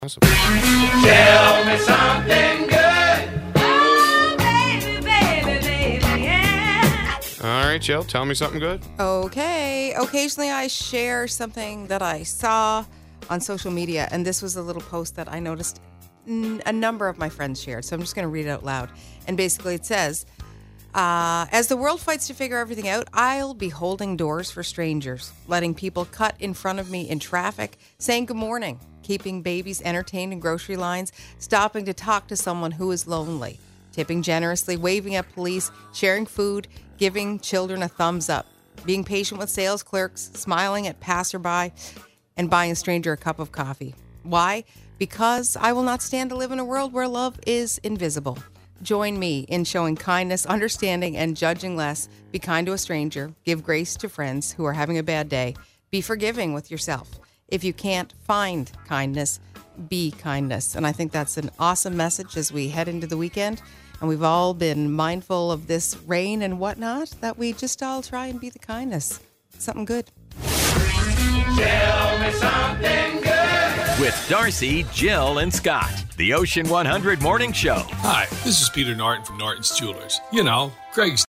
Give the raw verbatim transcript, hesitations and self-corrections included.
Awesome. Tell me something good. Oh, baby, baby, baby, yeah. All right, Jill, tell me something good. Okay. Occasionally I share something that I saw on social media, and this was a little post that I noticed n- a number of my friends shared. So I'm just going to read it out loud. And basically it says, uh, as the world fights to figure everything out, I'll be holding doors for strangers, letting people cut in front of me in traffic, saying good morning, keeping babies entertained in grocery lines, stopping to talk to someone who is lonely, tipping generously, waving at police, sharing food, giving children a thumbs up, being patient with sales clerks, smiling at passerby, and buying a stranger a cup of coffee. Why? Because I will not stand to live in a world where love is invisible. Join me in showing kindness, understanding, and judging less. Be kind to a stranger. Give grace to friends who are having a bad day. Be forgiving with yourself. If you can't find kindness, be kindness. And I think that's an awesome message as we head into the weekend. And we've all been mindful of this rain and whatnot, that we just all try and be the kindness. Something good. Tell me something good. With Darcy, Jill, and Scott. The Ocean one hundred Morning Show. Hi, this is Peter Norton from Norton's Jewelers. You know, Craig's